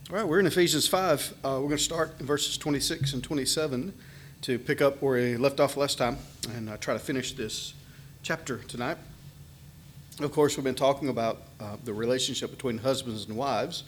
All right, we're in Ephesians 5. We're going to start in verses 26 and 27 to pick up where we left off last time and try to finish this chapter tonight. Of course, we've been talking about the relationship between husbands and wives,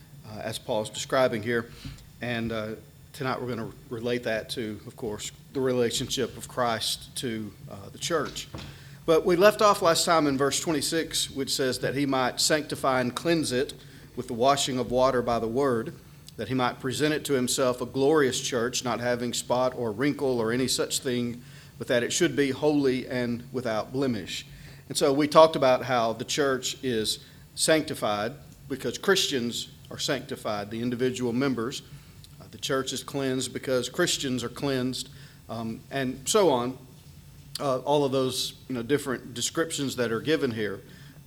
as Paul's describing here. And tonight we're going to relate that to, of course, the relationship of Christ to the church. But we left off last time in verse 26, which says that he might sanctify and cleanse it with the washing of water by the word, that he might present it to himself a glorious church, not having spot or wrinkle or any such thing, but that it should be holy and without blemish. And so we talked about how the church is sanctified because Christians are sanctified, the individual members. The church is cleansed because Christians are cleansed, and so on. All of those different descriptions that are given here.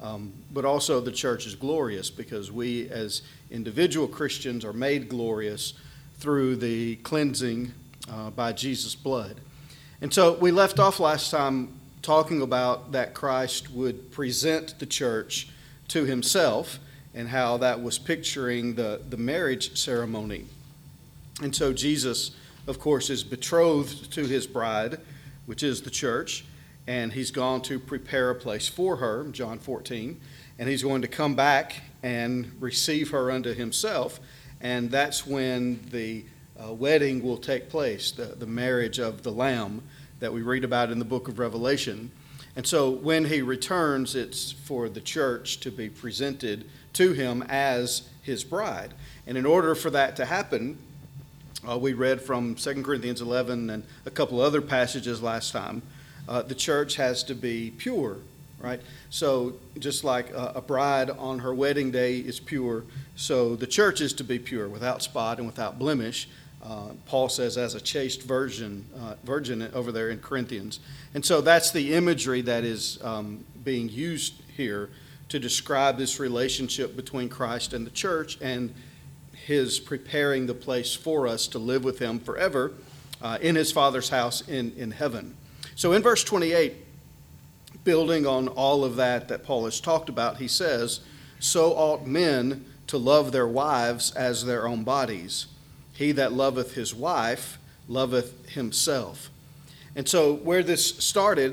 But also the church is glorious because we as individual Christians are made glorious through the cleansing by Jesus' blood. And so we left off last time talking about that Christ would present the church to himself and how that was picturing the marriage ceremony. And so Jesus, of course, is betrothed to his bride, which is the church. And he's gone to prepare a place for her, John 14, and he's going to come back and receive her unto himself, and that's when the wedding will take place, the marriage of the Lamb that we read about in the book of Revelation. And so when he returns, it's for the church to be presented to him as his bride. And in order for that to happen, we read from 2 Corinthians 11 and a couple other passages last time, the church has to be pure, right? So just like a bride on her wedding day is pure, so the church is to be pure, without spot and without blemish. Paul says as a chaste virgin over there in Corinthians. And so that's the imagery that is being used here to describe this relationship between Christ and the church and his preparing the place for us to live with him forever in his Father's house in heaven. So in verse 28, building on all of that Paul has talked about, he says, "So ought men to love their wives as their own bodies. He that loveth his wife loveth himself." And so where this started,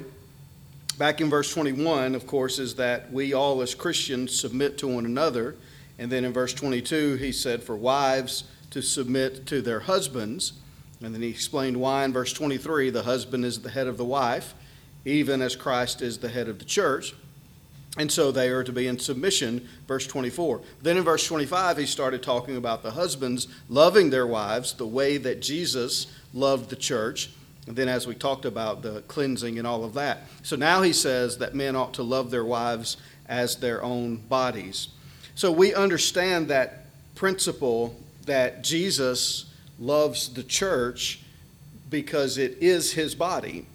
back in verse 21, of course, is that we all as Christians submit to one another. And then in verse 22, he said for wives to submit to their husbands. And then he explained why in verse 23, the husband is the head of the wife, even as Christ is the head of the church. And so they are to be in submission, verse 24. Then in verse 25, he started talking about the husbands loving their wives the way that Jesus loved the church. And then as we talked about the cleansing and all of that. So now he says that men ought to love their wives as their own bodies. So we understand that principle that Jesus loves the church because it is his body.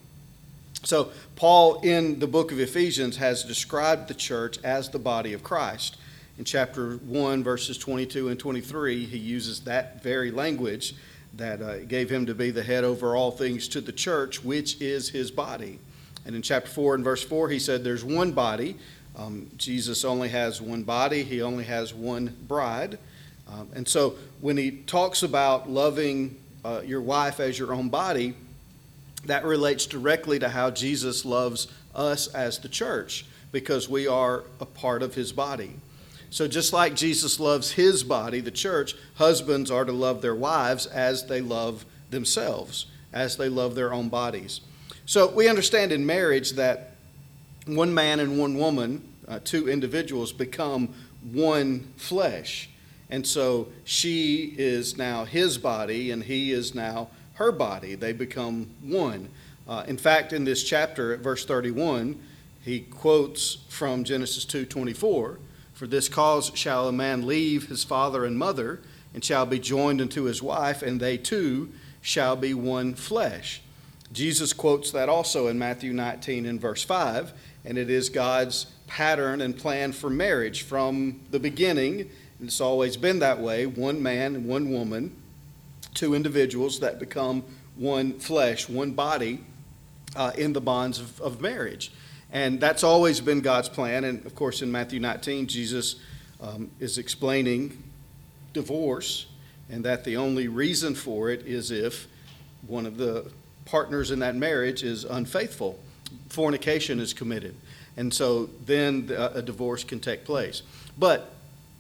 So Paul in the book of Ephesians has described the church as the body of Christ. In chapter 1, verses 22 and 23, he uses that very language that gave him to be the head over all things to the church, which is his body. And in chapter 4 and verse 4, he said there's one body. Jesus only has one body. He only has one bride. And so when he talks about loving your wife as your own body, that relates directly to how Jesus loves us as the church, because we are a part of his body. So just like Jesus loves his body, the church, husbands are to love their wives as they love themselves, as they love their own bodies. So we understand in marriage that one man and one woman, two individuals, become one flesh. And so she is now his body and he is now her body. They become one. In fact, in this chapter at verse 31, he quotes from Genesis 2:24, "For this cause shall a man leave his father and mother, and shall be joined unto his wife, and they two shall be one flesh." Jesus quotes that also in Matthew 19 and verse 5, and it is God's pattern and plan for marriage from the beginning. And it's always been that way, one man and one woman, two individuals that become one flesh, one body in the bonds of marriage. And that's always been God's plan. And of course, in Matthew 19, Jesus is explaining divorce, and that the only reason for it is if one of the partners in that marriage is unfaithful. Fornication is committed. And so then a divorce can take place. But,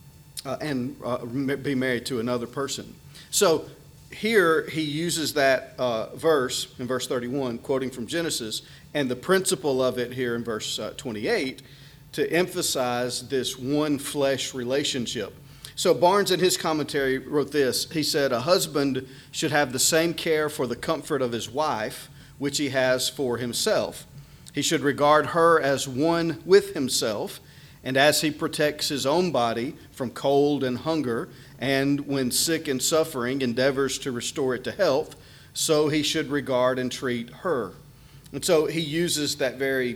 be married to another person. So here he uses that verse in verse 31, quoting from Genesis, and the principle of it here in verse 28 to emphasize this one flesh relationship. So Barnes in his commentary wrote this. He said, a husband should have the same care for the comfort of his wife which he has for himself. He should regard her as one with himself, and as he protects his own body from cold and hunger, and when sick and suffering endeavors to restore it to health, so he should regard and treat her. And so he uses that very,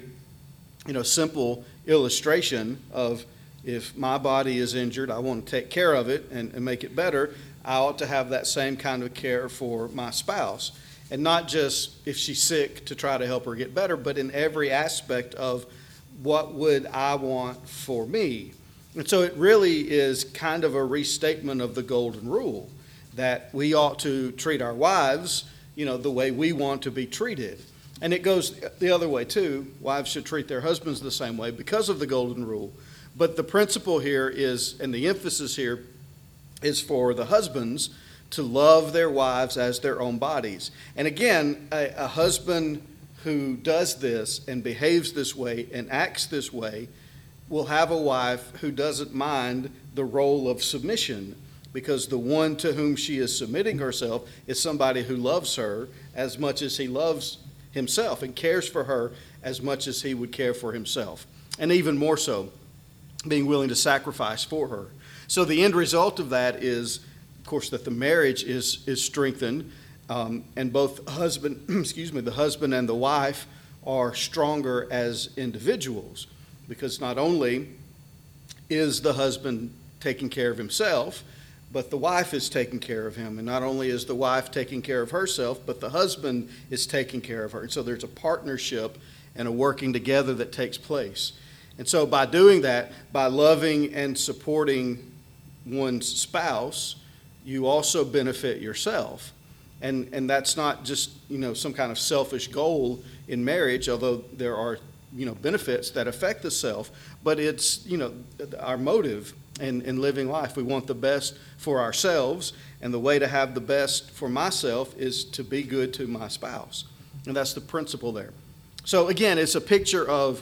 simple illustration of, if my body is injured, I want to take care of it and make it better. I ought to have that same kind of care for my spouse. And not just if she's sick to try to help her get better, but in every aspect of what would I want for me. And so it really is kind of a restatement of the golden rule, that we ought to treat our wives, the way we want to be treated. And it goes the other way too. Wives should treat their husbands the same way because of the golden rule. But the principle here is, and the emphasis here is for the husbands to love their wives as their own bodies. And again, a husband who does this and behaves this way and acts this way will have a wife who doesn't mind the role of submission, because the one to whom she is submitting herself is somebody who loves her as much as he loves himself and cares for her as much as he would care for himself, and even more so, being willing to sacrifice for her. So the end result of that is, of course, that the marriage is strengthened, and both the husband and the wife are stronger as individuals, because not only is the husband taking care of himself, but the wife is taking care of him. And not only is the wife taking care of herself, but the husband is taking care of her. And so there's a partnership and a working together that takes place. And so by doing that, by loving and supporting one's spouse, you also benefit yourself. And that's not just, some kind of selfish goal in marriage, although there are, benefits that affect the self, but it's, our motive in living life. We want the best for ourselves, and the way to have the best for myself is to be good to my spouse. And that's the principle there. So again, it's a picture of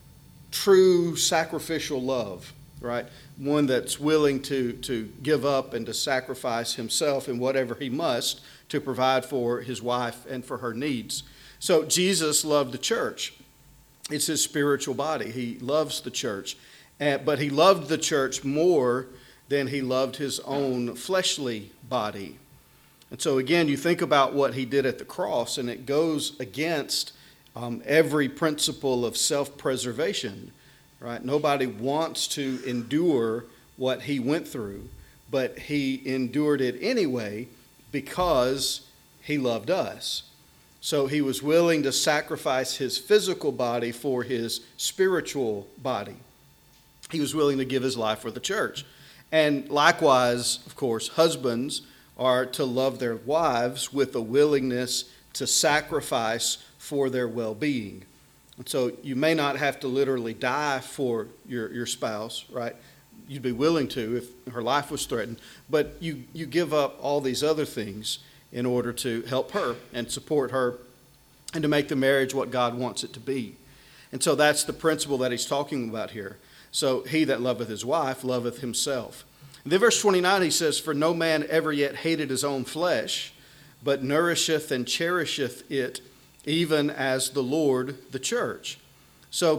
true sacrificial love, right? One that's willing to give up and to sacrifice himself in whatever he must to provide for his wife and for her needs. So Jesus loved the church. It's his spiritual body. He loves the church. But he loved the church more than he loved his own fleshly body. And so again, you think about what he did at the cross, and it goes against every principle of self-preservation, right? Nobody wants to endure what he went through, but he endured it anyway because he loved us. So he was willing to sacrifice his physical body for his spiritual body. He was willing to give his life for the church. And likewise, of course, husbands are to love their wives with a willingness to sacrifice for their well-being. And so you may not have to literally die for your spouse, right? You'd be willing to if her life was threatened, but you give up all these other things in order to help her and support her and to make the marriage what God wants it to be. And so that's the principle that he's talking about here. So he that loveth his wife loveth himself. And then verse 29, he says, for no man ever yet hated his own flesh, but nourisheth and cherisheth it, even as the Lord the church. So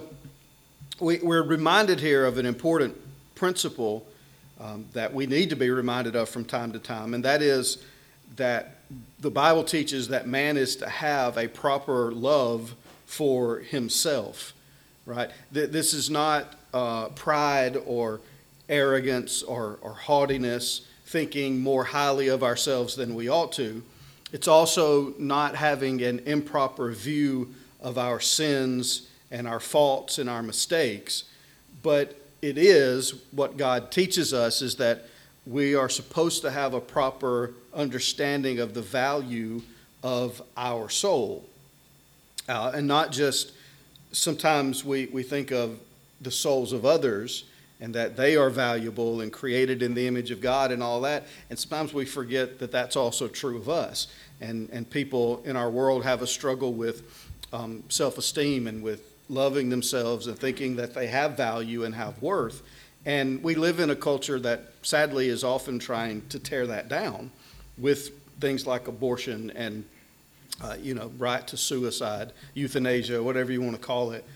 we're reminded here of an important principle that we need to be reminded of from time to time, and that is that the Bible teaches that man is to have a proper love for himself, right? This is not pride or arrogance or haughtiness, thinking more highly of ourselves than we ought to. It's also not having an improper view of our sins and our faults and our mistakes, but it is what God teaches us is that we are supposed to have a proper understanding of the value of our soul. And not just, sometimes we think of the souls of others and that they are valuable and created in the image of God and all that. And sometimes we forget that that's also true of us. And people in our world have a struggle with self-esteem and with loving themselves and thinking that they have value and have worth. And we live in a culture that sadly is often trying to tear that down with things like abortion and right to suicide, euthanasia, whatever you want to call it.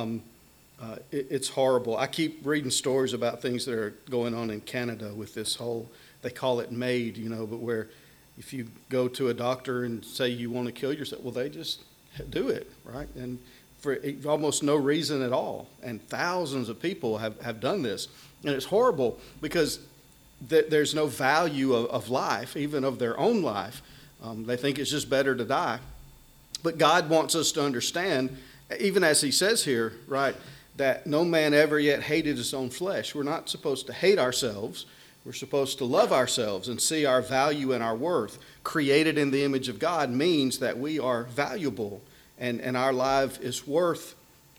It's horrible. I keep reading stories about things that are going on in Canada with this whole, they call it MAID, but where if you go to a doctor and say you want to kill yourself, well, they just do it, right? And for almost no reason at all. And thousands of people have done this. And it's horrible because there's no value of life, even of their own life. They think it's just better to die. But God wants us to understand, even as he says here, right, that no man ever yet hated his own flesh. We're not supposed to hate ourselves. We're supposed to love ourselves and see our value and our worth. Created in the image of God means that we are valuable and our life is worth,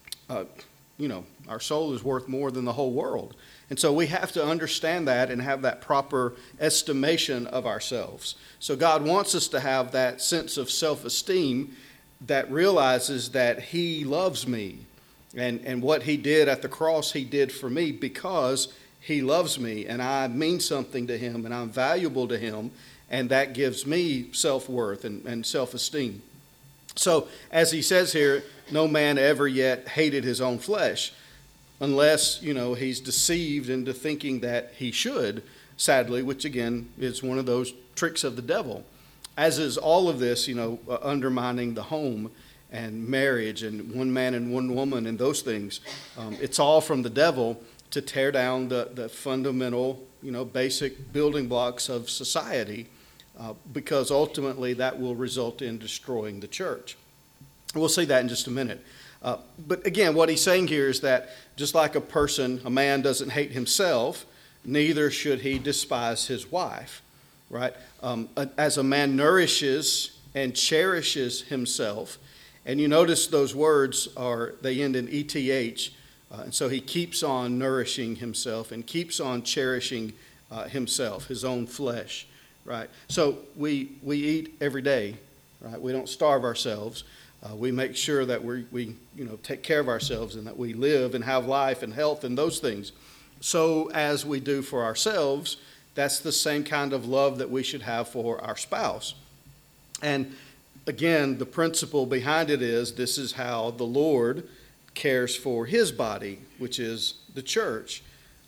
our soul is worth more than the whole world. And so we have to understand that and have that proper estimation of ourselves. So God wants us to have that sense of self-esteem that realizes that he loves me. And what he did at the cross, he did for me because he loves me and I mean something to him and I'm valuable to him. And that gives me self-worth and self-esteem. So as he says here, no man ever yet hated his own flesh. Unless, he's deceived into thinking that he should, sadly, which again is one of those tricks of the devil. As is all of this, undermining the home and marriage and one man and one woman and those things. It's all from the devil to tear down the fundamental, basic building blocks of society because ultimately that will result in destroying the church. We'll see that in just a minute. But again, what he's saying here is that just like a man doesn't hate himself, neither should he despise his wife, right? As a man nourishes and cherishes himself, and you notice those words they end in ETH, and so he keeps on nourishing himself and keeps on cherishing himself, his own flesh, right? So we eat every day, right? We don't starve ourselves. We make sure that we take care of ourselves and that we live and have life and health and those things. So as we do for ourselves, that's the same kind of love that we should have for our spouse. And again, the principle behind it is this is how the Lord cares for his body, which is the church.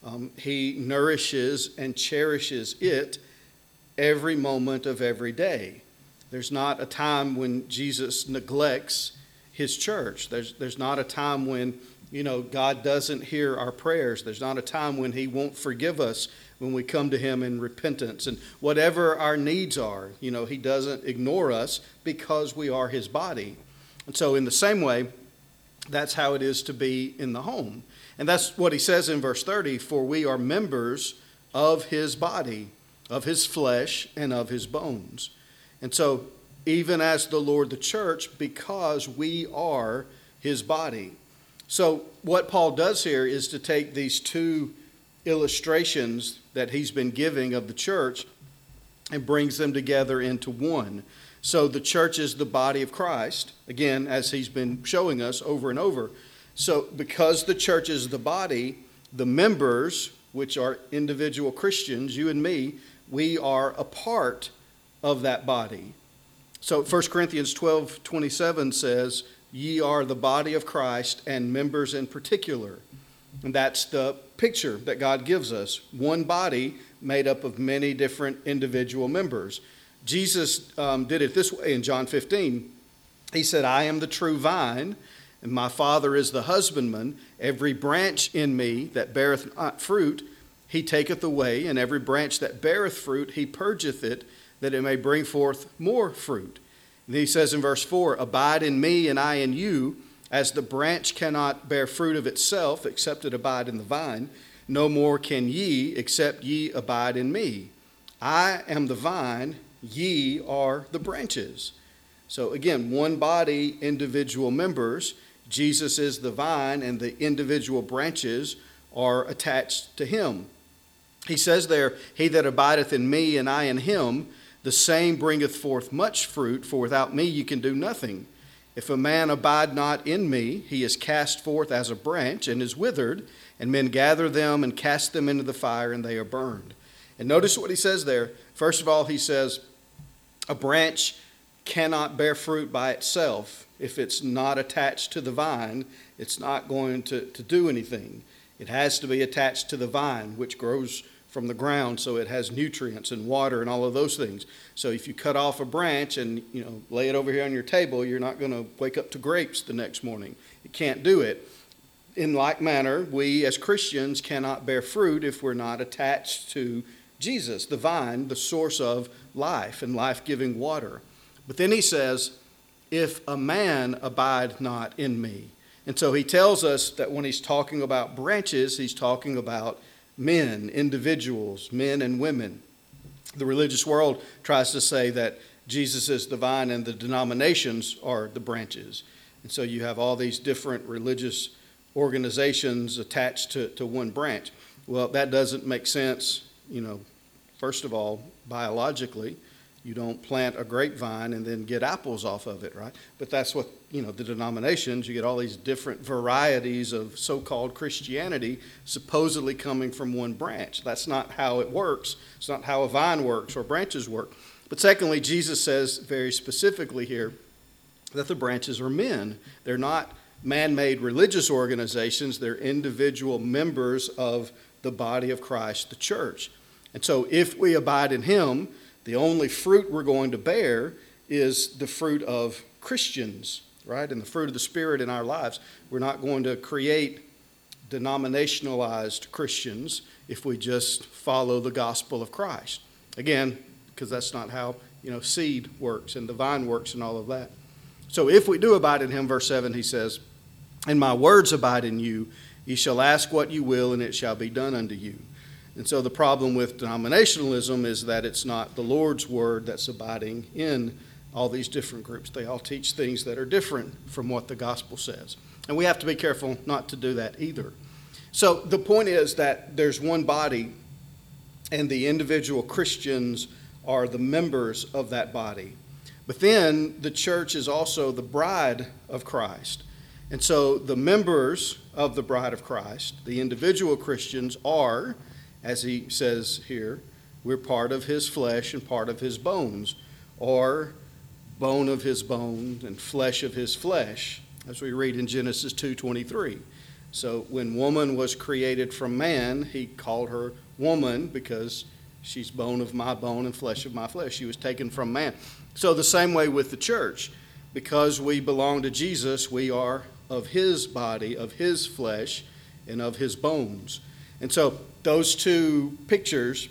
He nourishes and cherishes it every moment of every day. There's not a time when Jesus neglects his church. There's not a time when, God doesn't hear our prayers. There's not a time when he won't forgive us when we come to him in repentance. And whatever our needs are, he doesn't ignore us because we are his body. And so in the same way, that's how it is to be in the home. And that's what he says in verse 30, for we are members of his body, of his flesh, and of his bones. And so, even as the Lord, the church, because we are his body. So, what Paul does here is to take these two illustrations that he's been giving of the church and brings them together into one. So, the church is the body of Christ, again, as he's been showing us over and over. So, because the church is the body, the members, which are individual Christians, you and me, we are a part of that body. So 1 Corinthians 12:27 says, ye are the body of Christ and members in particular. And that's the picture that God gives us. One body made up of many different individual members. Jesus did it this way in John 15. He said, I am the true vine, and my Father is the husbandman. Every branch in me that beareth not fruit, he taketh away, and every branch that beareth fruit, he purgeth it, that it may bring forth more fruit. And he says in verse 4, abide in me and I in you, as the branch cannot bear fruit of itself, except it abide in the vine. no more can ye, except ye abide in me. I am the vine, ye are the branches. So again, one body, individual members. Jesus is the vine, and the individual branches are attached to him. He says there, he that abideth in me and I in him, the same bringeth forth much fruit, for without me you can do nothing. If a man abide not in me, he is cast forth as a branch and is withered, and men gather them and cast them into the fire, and they are burned. And notice what he says there. First of all, he says, a branch cannot bear fruit by itself. If it's not attached to the vine, it's not going to do anything. It has to be attached to the vine, which grows from the ground, so it has nutrients and water and all of those things. So if you cut off a branch and lay it over here on your table, you're not going to wake up to grapes the next morning. You can't do it. In like manner, we as Christians cannot bear fruit if we're not attached to Jesus, the vine, the source of life and life-giving water. But then he says, if a man abide not in me. And so he tells us that when he's talking about branches, he's talking about men, individuals, men and women. The religious world tries to say that Jesus is the vine and the denominations are the branches. And so you have all these different religious organizations attached to one branch. Well, that doesn't make sense, first of all, biologically. You don't plant a grapevine and then get apples off of it, right? But that's what, the denominations, you get all these different varieties of so-called Christianity supposedly coming from one branch. That's not how it works. It's not how a vine works or branches work. But secondly, Jesus says very specifically here that the branches are men. They're not man-made religious organizations. They're individual members of the body of Christ, the church. And so if we abide in him, the only fruit we're going to bear is the fruit of Christians, right? And the fruit of the Spirit in our lives. We're not going to create denominationalized Christians if we just follow the gospel of Christ. Again, because that's not how, seed works and the vine works and all of that. So if we do abide in him, verse 7, he says, and my words abide in you, ye shall ask what you will, and it shall be done unto you. And so the problem with denominationalism is that it's not the Lord's word that's abiding in all these different groups. They all teach things that are different from what the gospel says. And we have to be careful not to do that either. So the point is that there's one body, and the individual Christians are the members of that body. But then the church is also the bride of Christ. And so the members of the bride of Christ, the individual Christians, are, as he says here, we're part of his flesh and part of his bones, or bone of his bone and flesh of his flesh, as we read in Genesis 2:23. So when woman was created from man, he called her woman because she's bone of my bone and flesh of my flesh. She was taken from man. So the same way with the church. Because we belong to Jesus, we are of his body, of his flesh, and of his bones. And so those two pictures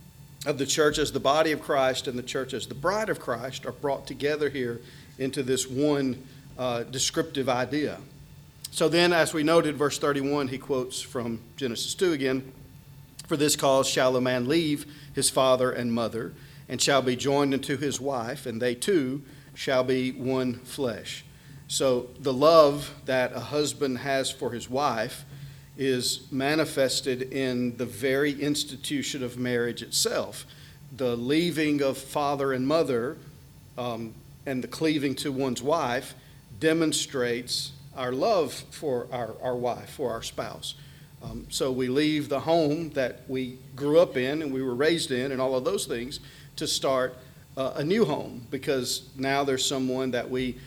of the church as the body of Christ and the church as the bride of Christ are brought together here into this one descriptive idea. So then, as we noted, verse 31, he quotes from Genesis 2 again, for this cause shall a man leave his father and mother, and shall be joined unto his wife, and they two shall be one flesh. So the love that a husband has for his wife is manifested in the very institution of marriage itself. The leaving of father and mother and the cleaving to one's wife demonstrates our love for our wife, for our spouse. So we leave the home that we grew up in and we were raised in and all of those things to start a new home, because now there's someone that we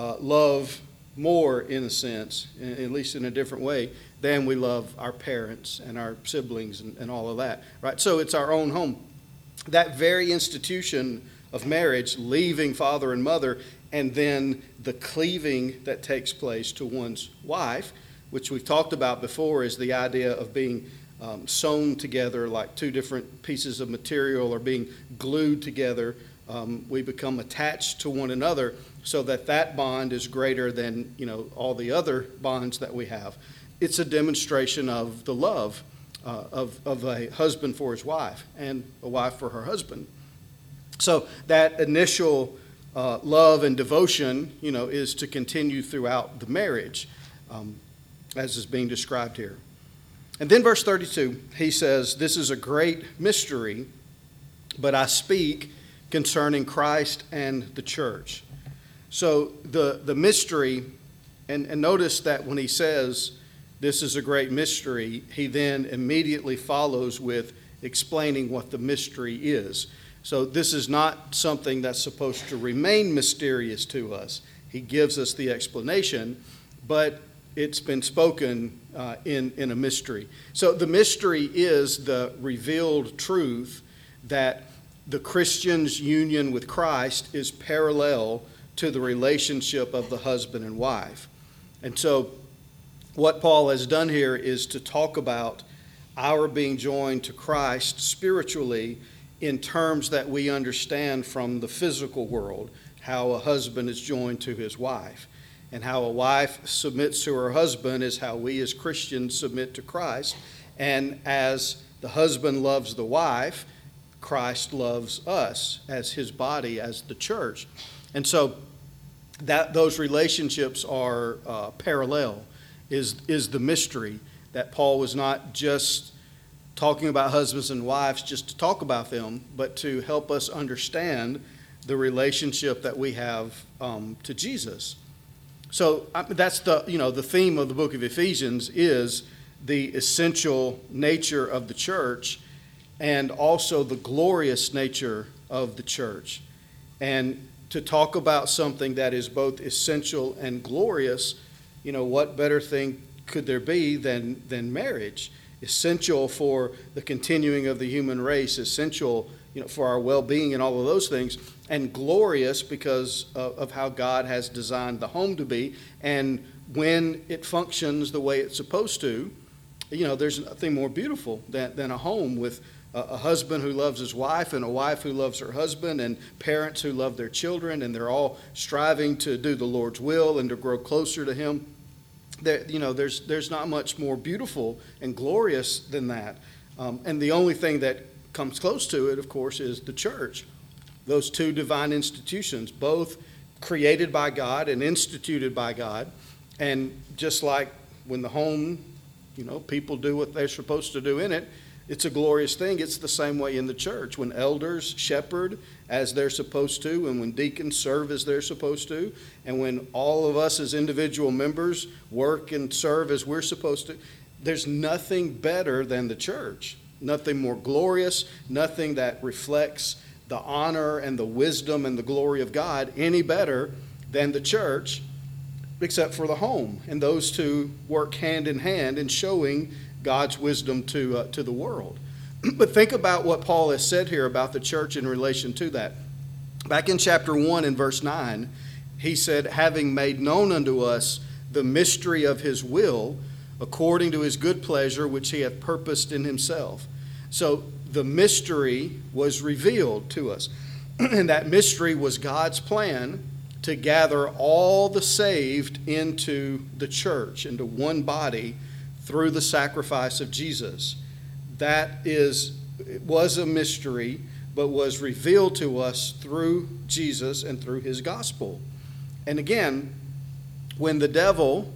love more, in a sense, at least in a different way, than we love our parents and our siblings and all of that, right? So it's our own home. That very institution of marriage, leaving father and mother, and then the cleaving that takes place to one's wife, which we've talked about before, is the idea of being sewn together like two different pieces of material, or being glued together. We become attached to one another so that bond is greater than all the other bonds that we have. It's a demonstration of the love of a husband for his wife and a wife for her husband. So that initial love and devotion, is to continue throughout the marriage, as is being described here. And then verse 32, he says, "This is a great mystery, but I speak concerning Christ and the church." So the mystery, and notice that when he says this is a great mystery, he then immediately follows with explaining what the mystery is. So this is not something that's supposed to remain mysterious to us. He gives us the explanation, but it's been spoken in a mystery. So the mystery is the revealed truth that the Christian's union with Christ is parallel to the relationship of the husband and wife. And so what Paul has done here is to talk about our being joined to Christ spiritually in terms that we understand from the physical world, how a husband is joined to his wife. And how a wife submits to her husband is how we as Christians submit to Christ. And as the husband loves the wife, Christ loves us as his body, as the church. And so that those relationships are parallel is the mystery, that Paul was not just talking about husbands and wives just to talk about them, but to help us understand the relationship that we have to Jesus. So that's the theme of the book of Ephesians is the essential nature of the church and also the glorious nature of the church. And to talk about something that is both essential and glorious, what better thing could there be than marriage? Essential for the continuing of the human race, essential for our well-being and all of those things, and glorious because of how God has designed the home to be. And when it functions the way it's supposed to, there's nothing more beautiful than a home with a husband who loves his wife and a wife who loves her husband and parents who love their children, and they're all striving to do the Lord's will and to grow closer to him. There's not much more beautiful and glorious than that. And the only thing that comes close to it, of course, is the church. Those two divine institutions, both created by God and instituted by God. And just like when the home, people do what they're supposed to do in it, it's a glorious thing. It's the same way in the church. When elders shepherd as they're supposed to, and when deacons serve as they're supposed to, and when all of us as individual members work and serve as we're supposed to, there's nothing better than the church. Nothing more glorious, nothing that reflects the honor and the wisdom and the glory of God any better than the church, except for the home. And those two work hand in hand in showing God's wisdom to the world. But think about what Paul has said here about the church in relation to that. Back in chapter 1 and verse 9, he said, "Having made known unto us the mystery of his will, according to his good pleasure, which he hath purposed in himself." So the mystery was revealed to us. And that mystery was God's plan to gather all the saved into the church, into one body, through the sacrifice of Jesus. It was a mystery, but was revealed to us through Jesus and through his gospel. And again, when the devil,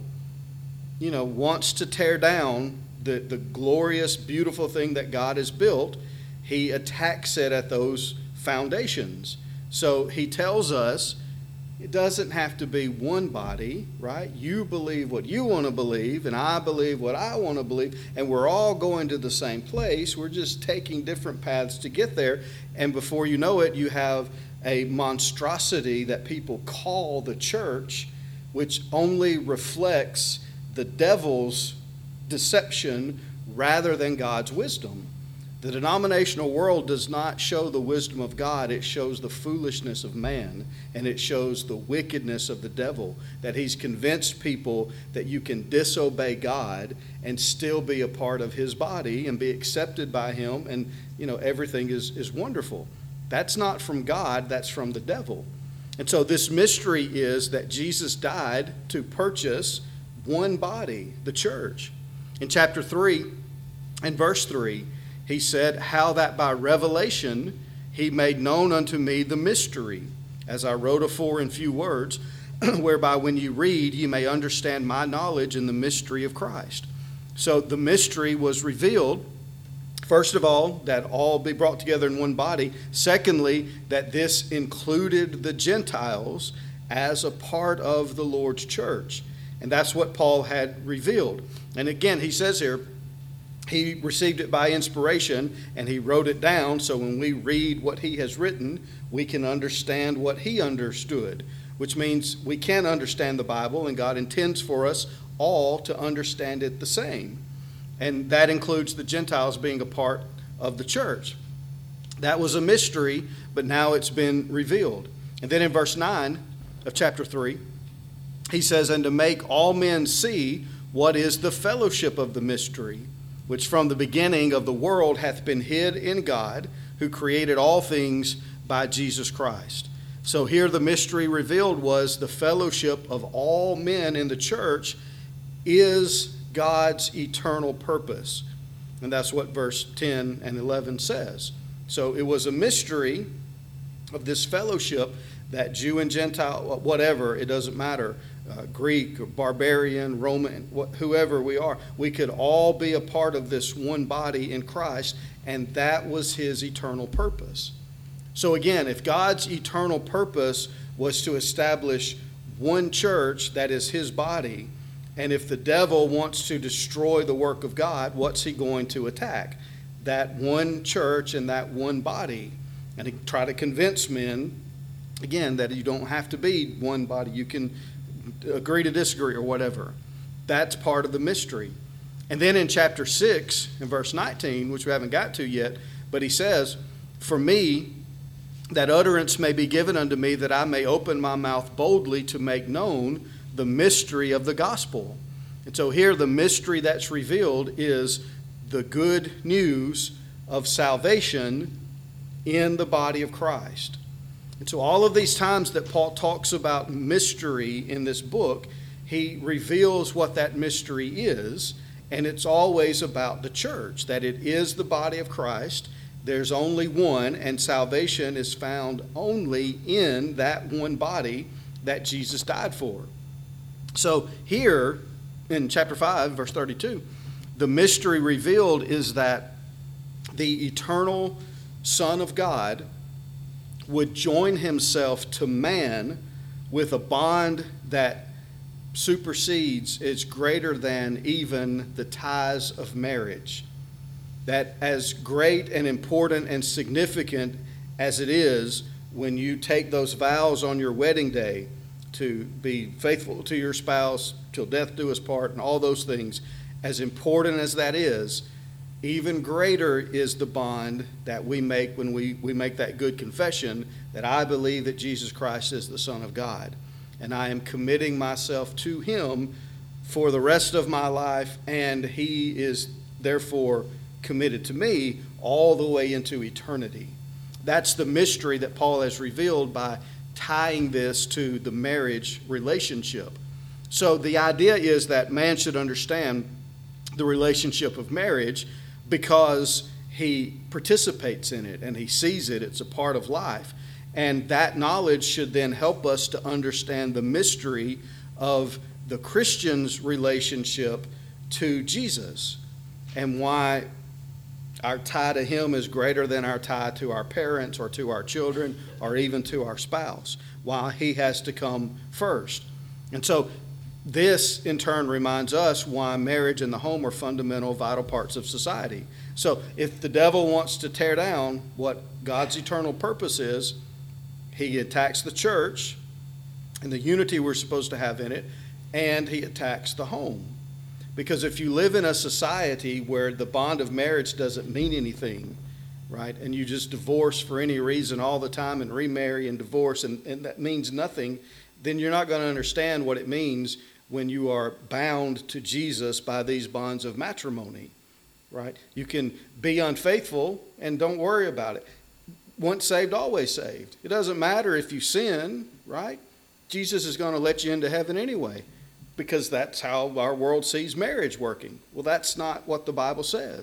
wants to tear down the glorious, beautiful thing that God has built, he attacks it at those foundations. So he tells us it doesn't have to be one body, right? You believe what you want to believe, and I believe what I want to believe, and we're all going to the same place. We're just taking different paths to get there, and before you know it, you have a monstrosity that people call the church, which only reflects the devil's deception rather than God's wisdom. The denominational world does not show the wisdom of God. It shows the foolishness of man, and it shows the wickedness of the devil, that he's convinced people that you can disobey God and still be a part of his body and be accepted by him, and everything is wonderful. That's not from God, that's from the devil. And so this mystery is that Jesus died to purchase one body, the church. In chapter 3, In verse 3, he said, how that by revelation he made known unto me the mystery, as I wrote afore in few words, whereby when you read, you may understand my knowledge in the mystery of Christ. So the mystery was revealed, first of all, that all be brought together in one body. Secondly, that this included the Gentiles as a part of the Lord's church. And that's what Paul had revealed. And again, he says here, he received it by inspiration and he wrote it down, so when we read what he has written, we can understand what he understood, which means we can understand the Bible, and God intends for us all to understand it the same. And that includes the Gentiles being a part of the church. That was a mystery, but now it's been revealed. And then in verse 9 of chapter 3, he says, and to make all men see what is the fellowship of the mystery, which from the beginning of the world hath been hid in God, who created all things by Jesus Christ. So here the mystery revealed was the fellowship of all men in the church is God's eternal purpose. And that's what verse 10 and 11 says. So it was a mystery of this fellowship that Jew and Gentile, whatever, it doesn't matter, Greek, or barbarian, Roman, whoever we are, we could all be a part of this one body in Christ, and that was his eternal purpose. So again, if God's eternal purpose was to establish one church that is his body, and if the devil wants to destroy the work of God, what's he going to attack? That one church and that one body. And he try to convince men, again, that you don't have to be one body. You can agree to disagree or whatever. That's part of the mystery. And then in chapter 6, in verse 19, which we haven't got to yet, but he says, for me, that utterance may be given unto me, that I may open my mouth boldly to make known the mystery of the gospel. And so here the mystery that's revealed is the good news of salvation in the body of Christ. And so all of these times that Paul talks about mystery in this book, he reveals what that mystery is, and it's always about the church, that it is the body of Christ. There's only one, and salvation is found only in that one body that Jesus died for. So here in chapter 5, verse 32, the mystery revealed is that the eternal Son of God would join himself to man with a bond that supersedes, is greater than even the ties of marriage. That as great and important and significant as it is when you take those vows on your wedding day to be faithful to your spouse till death do us part and all those things, as important as that is, even greater is the bond that we make when we make that good confession that I believe that Jesus Christ is the Son of God. And I am committing myself to him for the rest of my life, and he is therefore committed to me all the way into eternity. That's the mystery that Paul has revealed by tying this to the marriage relationship. So the idea is that man should understand the relationship of marriage because he participates in it and he sees it. It's a part of life. And that knowledge should then help us to understand the mystery of the Christian's relationship to Jesus and why our tie to him is greater than our tie to our parents or to our children or even to our spouse, why he has to come first. And so this, in turn, reminds us why marriage and the home are fundamental, vital parts of society. So if the devil wants to tear down what God's eternal purpose is, he attacks the church and the unity we're supposed to have in it, and he attacks the home. Because if you live in a society where the bond of marriage doesn't mean anything, right, and you just divorce for any reason all the time and remarry and divorce, and that means nothing, then you're not going to understand what it means when you are bound to Jesus by these bonds of matrimony, right? You can be unfaithful and don't worry about it. Once saved, always saved. It doesn't matter if you sin, right? Jesus is going to let you into heaven anyway, because that's how our world sees marriage working. Well, that's not what the Bible says.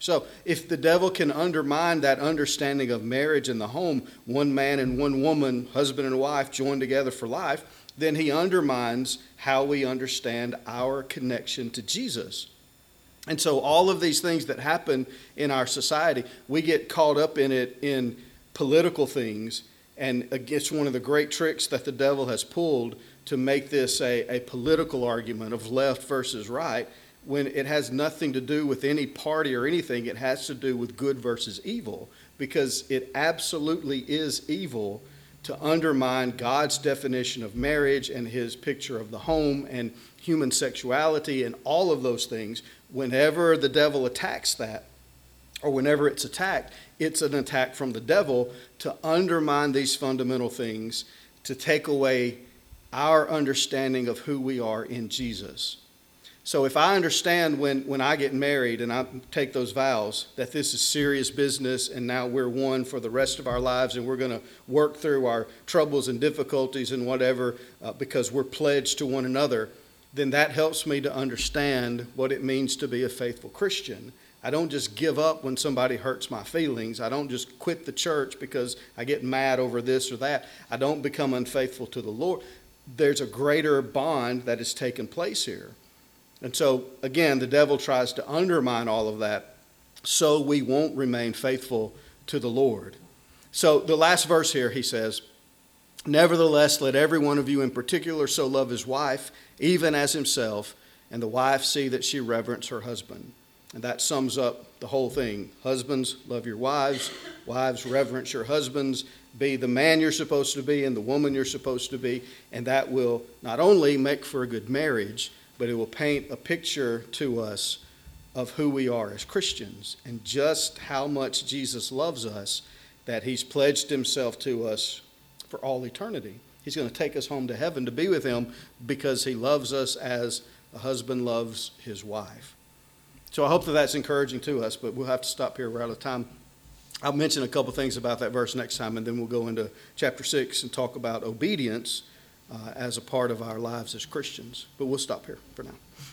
So if the devil can undermine that understanding of marriage in the home, one man and one woman, husband and wife, joined together for life, then he undermines how we understand our connection to Jesus. And so all of these things that happen in our society, we get caught up in it in political things. And it's one of the great tricks that the devil has pulled to make this a political argument of left versus right, when it has nothing to do with any party or anything. It has to do with good versus evil, because it absolutely is evil to undermine God's definition of marriage and his picture of the home and human sexuality and all of those things. Whenever the devil attacks that, or whenever it's attacked, it's an attack from the devil to undermine these fundamental things, to take away our understanding of who we are in Jesus. So if I understand when I get married and I take those vows that this is serious business and now we're one for the rest of our lives and we're going to work through our troubles and difficulties and whatever because we're pledged to one another, then that helps me to understand what it means to be a faithful Christian. I don't just give up when somebody hurts my feelings. I don't just quit the church because I get mad over this or that. I don't become unfaithful to the Lord. There's a greater bond that has taken place here. And so, again, the devil tries to undermine all of that so we won't remain faithful to the Lord. So the last verse here, he says, "Nevertheless, let every one of you in particular so love his wife, even as himself, and the wife see that she reverence her husband." And that sums up the whole thing. Husbands, love your wives. Wives, reverence your husbands. Be the man you're supposed to be and the woman you're supposed to be. And that will not only make for a good marriage, but it will paint a picture to us of who we are as Christians and just how much Jesus loves us, that he's pledged himself to us for all eternity. He's going to take us home to heaven to be with him because he loves us as a husband loves his wife. So I hope that that's encouraging to us, but we'll have to stop here. We're out of time. I'll mention a couple things about that verse next time, and then we'll go into chapter 6 and talk about obedience as a part of our lives as Christians. But we'll stop here for now.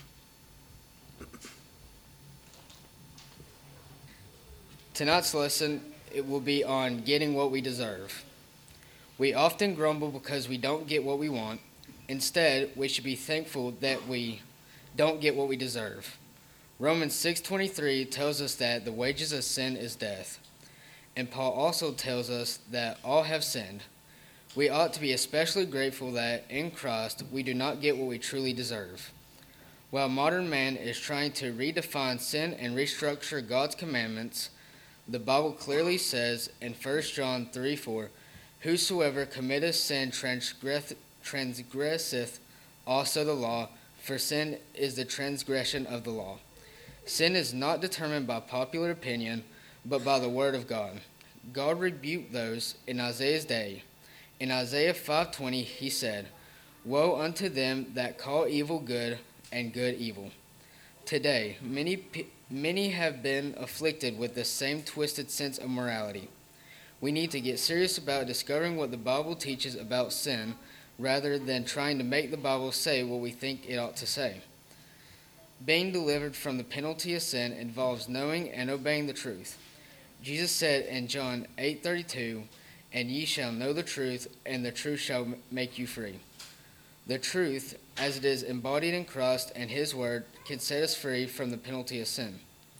Tonight's lesson, it will be on getting what we deserve. We often grumble because we don't get what we want. Instead, we should be thankful that we don't get what we deserve. Romans 6:23 tells us that the wages of sin is death. And Paul also tells us that all have sinned. We ought to be especially grateful that in Christ we do not get what we truly deserve. While modern man is trying to redefine sin and restructure God's commandments, the Bible clearly says in 1 John 3:4, "Whosoever committeth sin transgresseth also the law, for sin is the transgression of the law." Sin is not determined by popular opinion, but by the word of God. God rebuked those in Isaiah's day. In Isaiah 5:20, he said, "Woe unto them that call evil good and good evil." Today, many have been afflicted with the same twisted sense of morality. We need to get serious about discovering what the Bible teaches about sin, rather than trying to make the Bible say what we think it ought to say. Being delivered from the penalty of sin involves knowing and obeying the truth. Jesus said in John 8:32, "And ye shall know the truth, and the truth shall make you free." The truth, as it is embodied in Christ and his word, can set us free from the penalty of sin.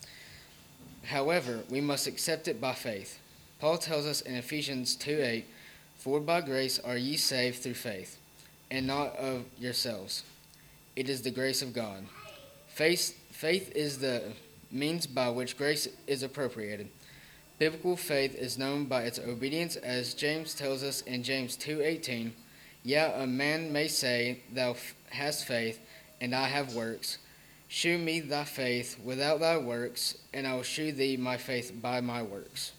However, we must accept it by faith. Paul tells us in Ephesians 2:8, "For by grace are ye saved through faith, and not of yourselves. It is the grace of God." Faith is the means by which grace is appropriated. Biblical faith is known by its obedience, as James tells us in James 2:18, "Yet a man may say, Thou hast faith, and I have works. Shew me thy faith without thy works, and I will shew thee my faith by my works."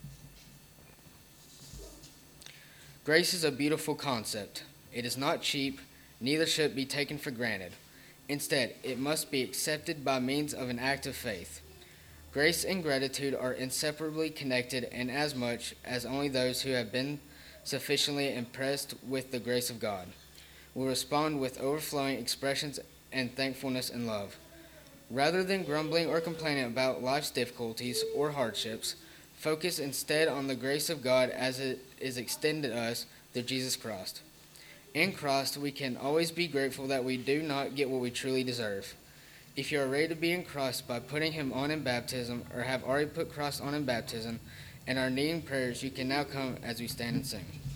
Grace is a beautiful concept. It is not cheap, neither should it be taken for granted. Instead, it must be accepted by means of an act of faith. Grace and gratitude are inseparably connected, inasmuch as only those who have been sufficiently impressed with the grace of God will respond with overflowing expressions and thankfulness and love. Rather than grumbling or complaining about life's difficulties or hardships, focus instead on the grace of God as it is extended to us through Jesus Christ. In Christ, we can always be grateful that we do not get what we truly deserve. If you are ready to be in Christ by putting Him on in baptism, or have already put Christ on in baptism, and are needing prayers, you can now come as we stand and sing.